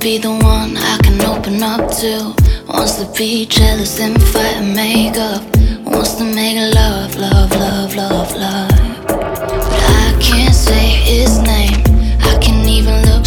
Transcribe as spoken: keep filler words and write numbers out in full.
be the one I can open up to. Wants to be jealous and fight and make up. Wants to make love, love, love, love, love. But I can't say his name. I can't even look